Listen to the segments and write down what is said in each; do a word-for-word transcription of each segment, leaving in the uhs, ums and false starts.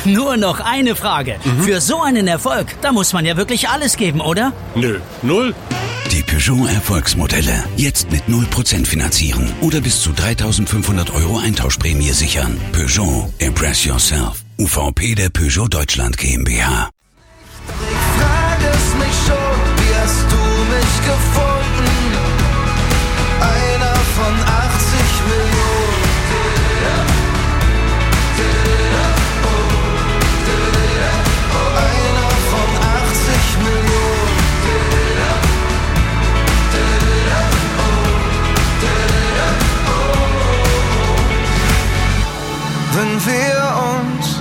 Nur noch eine Frage. Mhm. Für so einen Erfolg, da muss man ja wirklich alles geben, oder? Nö, null. Die Peugeot Erfolgsmodelle. Jetzt mit null Prozent finanzieren oder bis zu dreitausendfünfhundert Euro Eintauschprämie sichern. Peugeot. Impress yourself. U V P der Peugeot Deutschland GmbH. Ich frage es mich schon, wie hast du mich gefunden? Einer von achtzig Millionen. Einer von achtzig Millionen. Wenn wir uns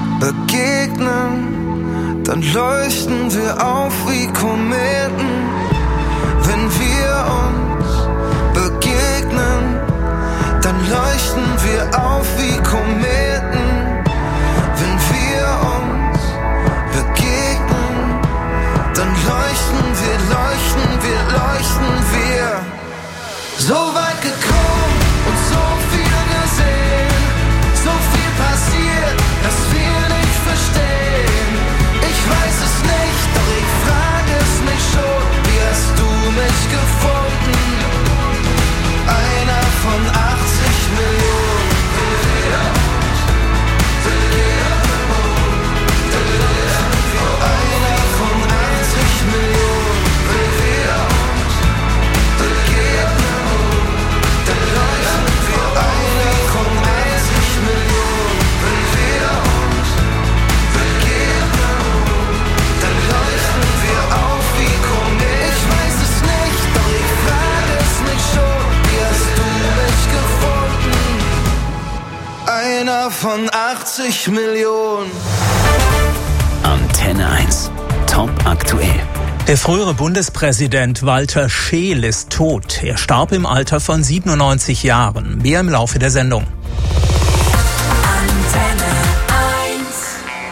begegnen, dann leuchten wir auf wie Kometen. Wenn wir uns begegnen, dann leuchten wir auf wie Kometen. Wenn wir uns begegnen, dann leuchten wir, leuchten wir, leuchten wir. So weit gekommen und so viel gesehen, so viel passiert, dass wir nicht verstehen. Ich weiß es nicht, doch ich frage es mich schon. Wie hast du mich gefunden? Einer von achtzig Millionen. Einer von achtzig Millionen. Wenn wir uns begegnen, dann leuchten wir. Einer von achtzig Millionen. Wenn wir uns begegnen, dann leuchten wir auf wie Kometen. Ich weiß es nicht, doch ich frage es mich schon. Wie hast du mich gefunden? Einer von achtzig Millionen. Antenne eins. Top aktuell. Der frühere Bundespräsident Walter Scheel ist tot. Er starb im Alter von siebenundneunzig Jahren. Mehr im Laufe der Sendung. Antenne eins.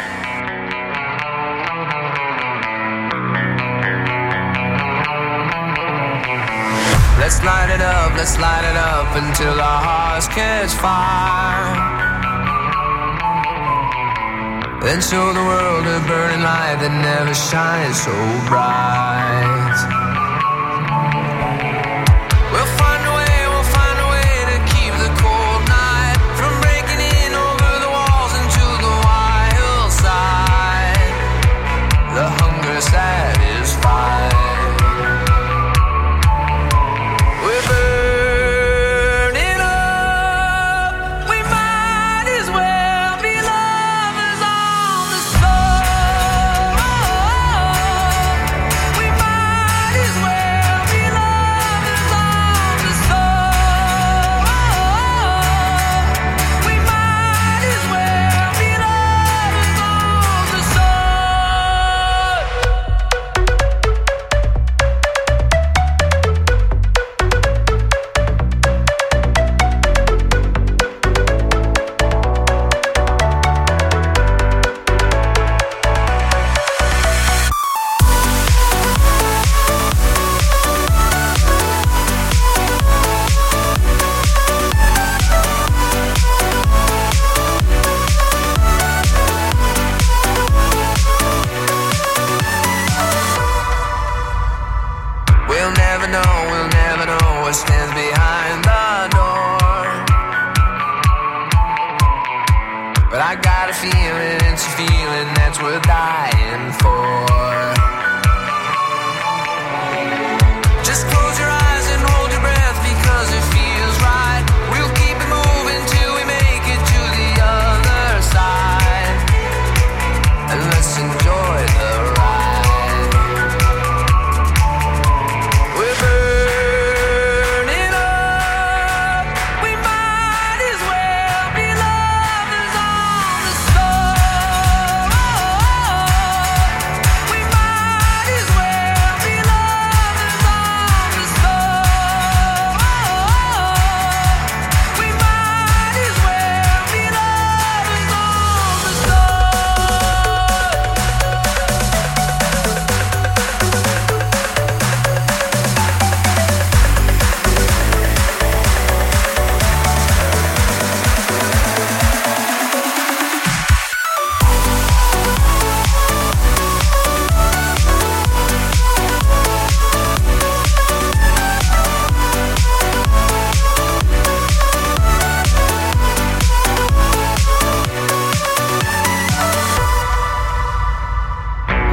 Let's light it up, let's light it up until our hearts catch fire. And show the world a burning light that never shines so bright. We'll find a way, we'll find a way to keep the cold night from breaking in over the walls into the wild side. The hunger satisfied. We're burning up. We might as well be lovers on the floor. We might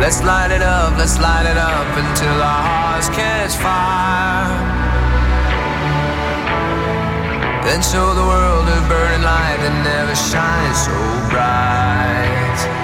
Let's light it up, let's light it up until our hearts catch fire. Then show the world a burning light that never shines so bright.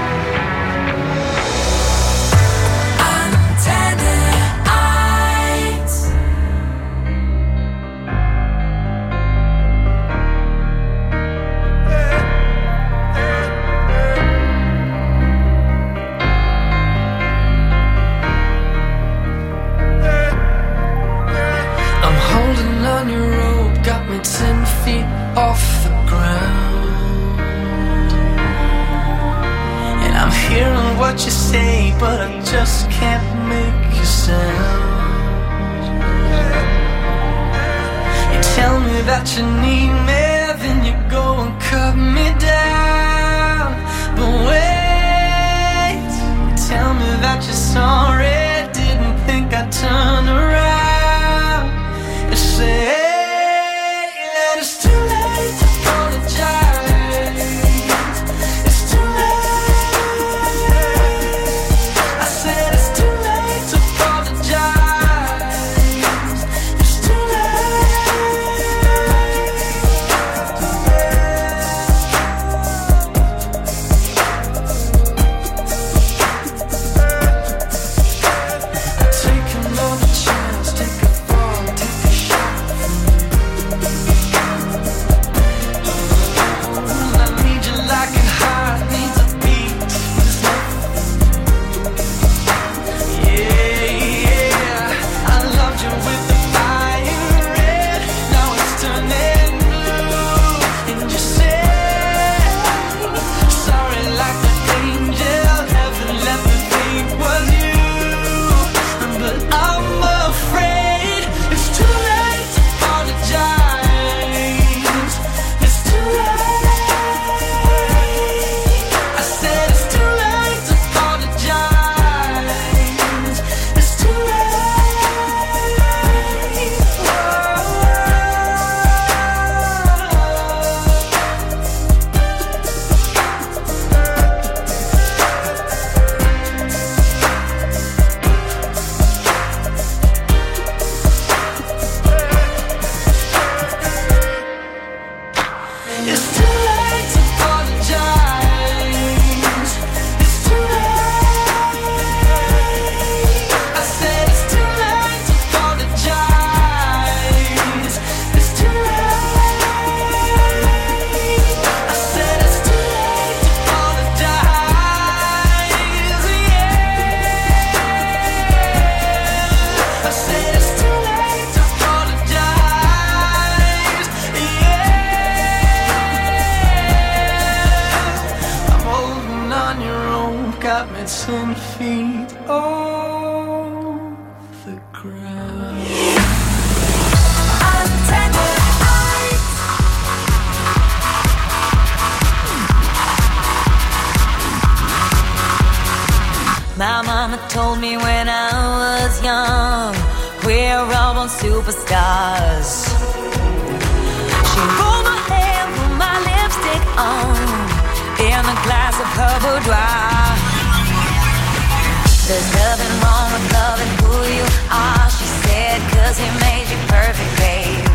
Ten feet off the ground, and I'm hearing what you say, but I just can't make you sound. You tell me that you need me, then you go and cut me down. But wait, you tell me that you're sorry, didn't think I'd turn around. You say ten feet off the ground. My mama told me when I was young, we're all born superstars. She rolled my hair, put my lipstick on, in a glass of her boudoir. There's nothing wrong with loving who you are, she said, cause he made you perfect, babe.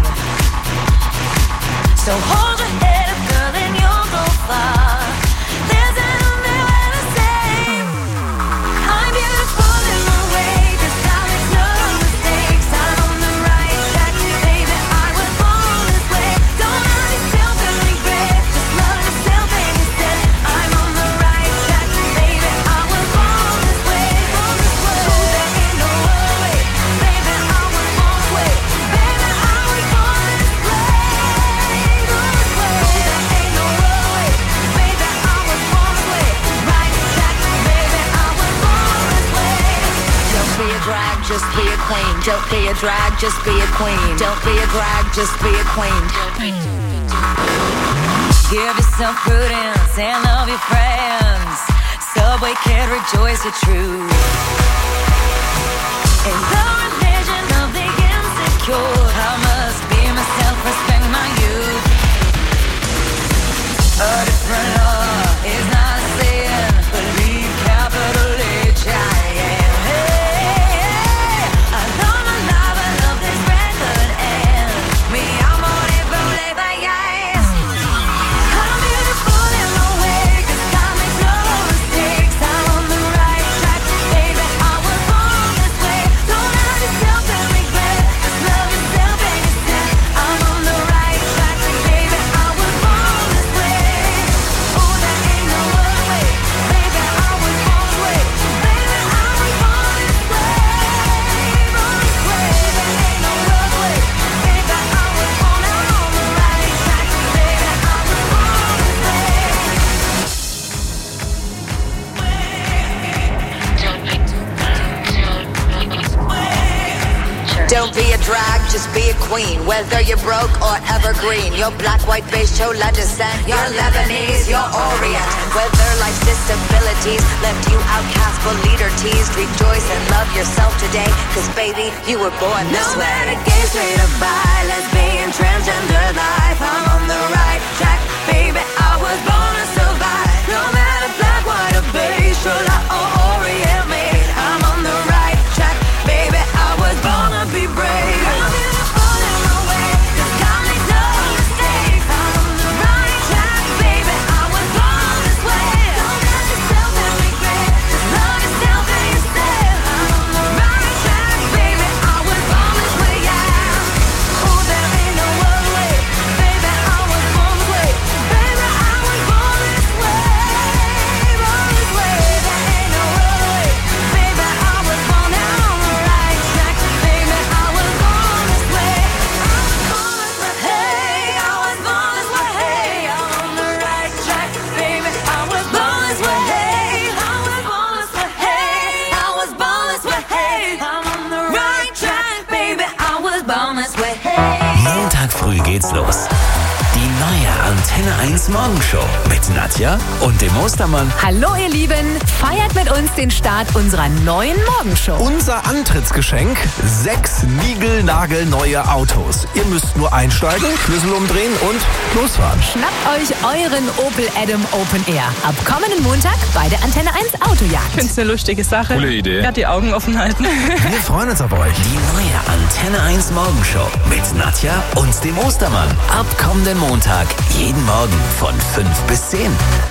So hold your head up, girl, and you'll go far. There's only way to say I'm beautiful in my way, cause I make no mistakes. I'm on the right track, baby, I was born this way. Don't hurt yourself and regret, just love yourself instead. I'm on the right track, baby, I was born this way. Born this way. So there ain't no other way, baby, I was born this way. Baby, I was born this way. Born this way. So there ain't no other way, baby, I was born this way. Right track, baby, I was born this way. Don't be a drag, just be a queen. Don't be a drag, just be a queen. Don't be a drag, just be a queen. Give yourself prudence and love your friends. Subway kid, rejoice your truth. In the religion of the insecure, I must be myself, respect my youth. A different law is not a sin. Believe capital H I Don't be a drag, just be a queen. Whether you're broke or evergreen, you're black, white, beige, chola descent. You're Lebanese, you're Orient. Whether life's disabilities left you outcast but leader teased, rejoice and love yourself today, cause baby, you were born this No way. matter gay, straight or bi, lesbian, transgender life, I'm on the right track, baby, I was born to survive. No matter black, white or beige, chola or Orient made, I'm on the right track, baby, I was born to be brave. I'm beautiful in my way, 'cause God makes no mistakes. I'm on the right track, baby, I was born this way. Don't judge yourself and regret, just love yourself and yourself. I'm on the right track, baby, I was born this way, yeah. Oh, there ain't no other way, baby, I was born this way. Baby, I was born this way, born this way. There ain't no other way, baby, I was born down on the right track, baby, I was born this way. I was born this way, hey, I was born this way, hey, I'm on the right track, baby, I was born this way, hey, I was born this way, hey, I was born this way, hey, I'm on the right track, baby, I was born this way, hey. Montag früh geht's los. Die neue Antenne eins Morgenshow mit Nadja und dem Ostermann. Hallo ihr Lieben, feiert mit uns den Start unserer neuen Morgenshow. Unser Antrittsgeschenk, sechs niegelnagelneue Autos. Ihr müsst nur einsteigen, Schlüssel umdrehen und losfahren. Schnappt euch euren Opel Adam Open Air. Ab kommenden Montag bei der Antenne eins Autojagd. Ich finde es eine lustige Sache. Coole Idee. Ja, die Augen offen halten. Wir freuen uns auf euch. Die neue Antenne eins Morgenshow mit Nadja und dem Ostermann. Ab kommenden Montag, jeden Morgen von fünf bis zehn.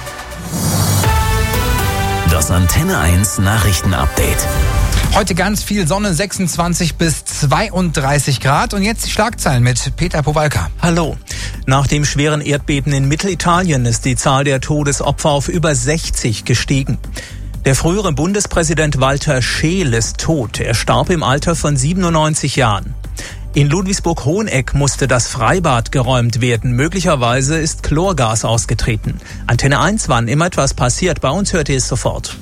Das Antenne eins Nachrichtenupdate. Heute ganz viel Sonne, sechsundzwanzig bis zweiunddreißig Grad. Und jetzt die Schlagzeilen mit Peter Powalka. Hallo. Nach dem schweren Erdbeben in Mittelitalien ist die Zahl der Todesopfer auf über sechzig gestiegen. Der frühere Bundespräsident Walter Scheel ist tot. Er starb im Alter von siebenundneunzig Jahren. In Ludwigsburg-Hoheneck musste das Freibad geräumt werden. Möglicherweise ist Chlorgas ausgetreten. Antenne eins, wann immer etwas passiert, bei uns hört ihr es sofort.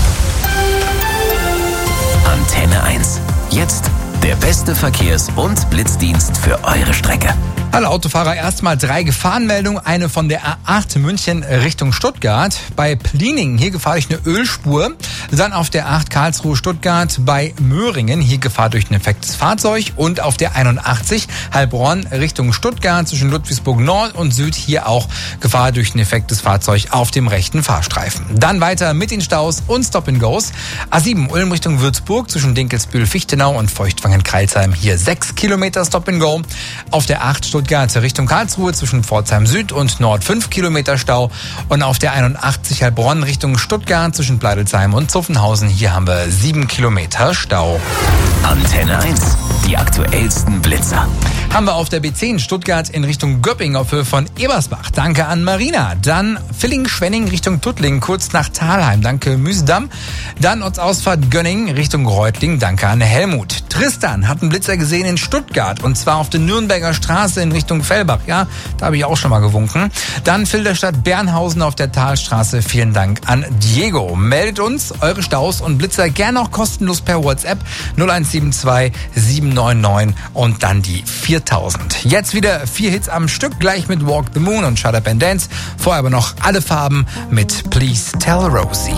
Antenne eins. Jetzt der beste Verkehrs- und Blitzdienst für eure Strecke. Alle Autofahrer, erstmal drei Gefahrenmeldungen. Eine von der A acht München Richtung Stuttgart. Bei Plieningen, hier Gefahr durch eine Ölspur. Dann auf der A acht Karlsruhe-Stuttgart bei Möhringen, hier Gefahr durch ein defektes Fahrzeug. Und auf der einundachtzig Heilbronn Richtung Stuttgart zwischen Ludwigsburg Nord und Süd, hier auch Gefahr durch ein defektes Fahrzeug auf dem rechten Fahrstreifen. Dann weiter mit den Staus und Stop-and-Goes. A sieben Ulm Richtung Würzburg zwischen Dinkelsbühl-Fichtenau und Feuchtwangen-Kreilsheim, hier sechs Kilometer Stop-and-Go. Auf der acht Stuttgart Richtung Karlsruhe zwischen Pforzheim Süd und Nord fünf Kilometer Stau. Und auf der einundachtzig Heilbronn Richtung Stuttgart zwischen Pleidelsheim und Zuffenhausen, hier haben wir sieben Kilometer Stau. Antenne eins. Die aktuellsten Blitzer. Haben wir auf der B zehn Stuttgart in Richtung Göpping auf Höhe von Ebersbach. Danke an Marina. Dann Villingen-Schwenning Richtung Tuttling, kurz nach Thalheim. Danke Müsedamm. Dann Ortsausfahrt Gönning Richtung Reutling. Danke an Helmut. Tristan hat einen Blitzer gesehen in Stuttgart und zwar auf der Nürnberger Straße in Richtung Fellbach. Ja, da habe ich auch schon mal gewunken. Dann Filderstadt Bernhausen auf der Talstraße. Vielen Dank an Diego. Meldet uns eure Staus und Blitzer gerne auch kostenlos per WhatsApp null eins sieben zwei sieben neun neun und dann die viertausend. Jetzt wieder vier Hits am Stück, gleich mit Walk the Moon und Shut Up and Dance. Vorher aber noch alle Farben mit Please Tell Rosie.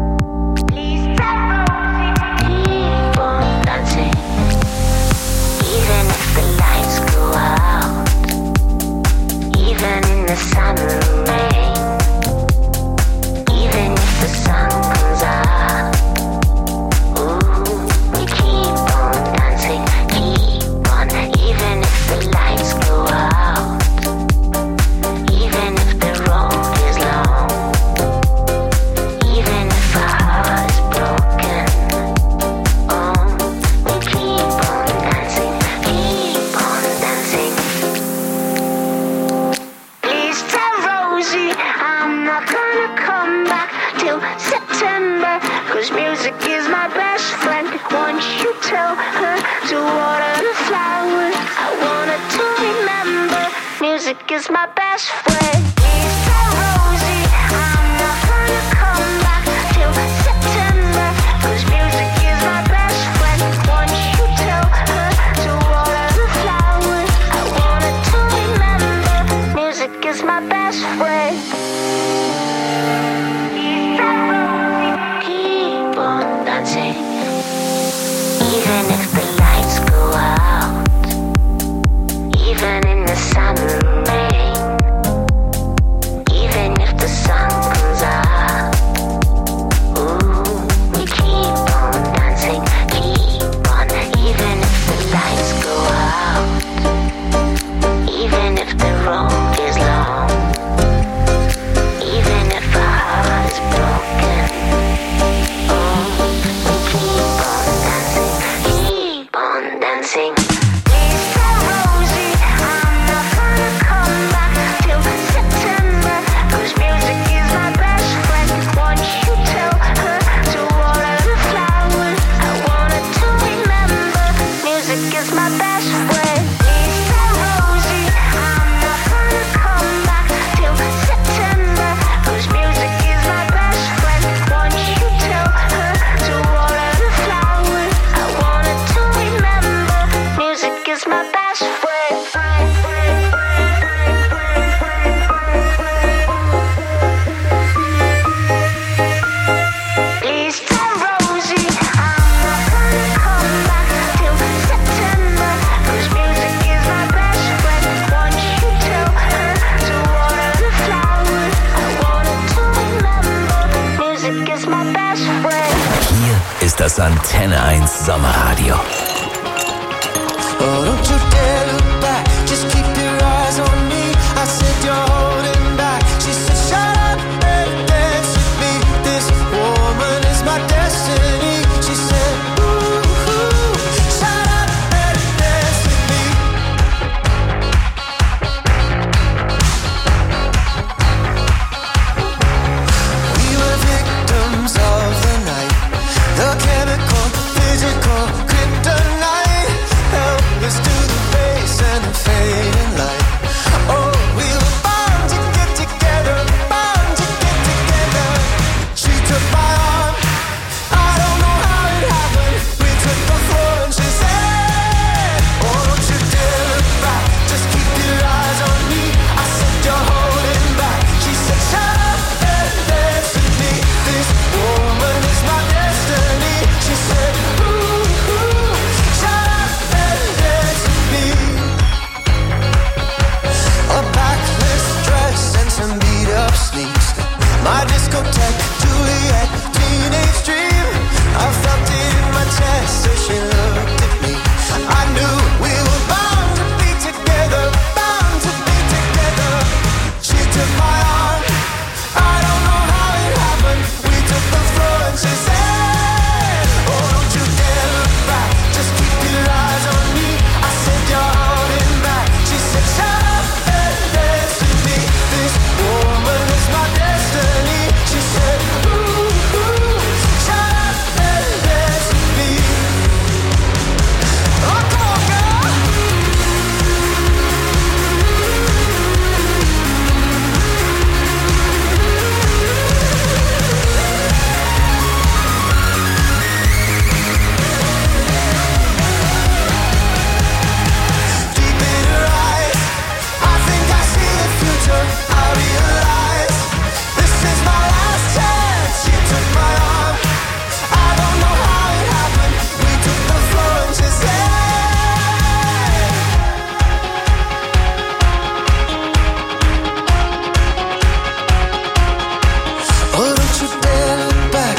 Music is my best friend. Please tell Rosie I'm not gonna come back till September. 'Cause music is my best friend. Once you tell her to is my best friend. Hier ist das Antenne eins Sommerradio. Oh, don't you dare